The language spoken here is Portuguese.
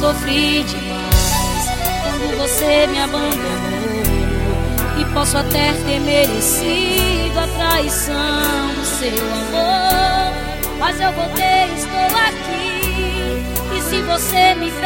sofri demais quando você me abandonou, e posso até ter merecido a traição do seu amor, mas eu voltei, estou aqui. E se você me fez